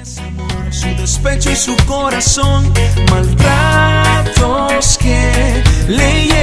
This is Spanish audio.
Su despecho y su corazón, maltratos que le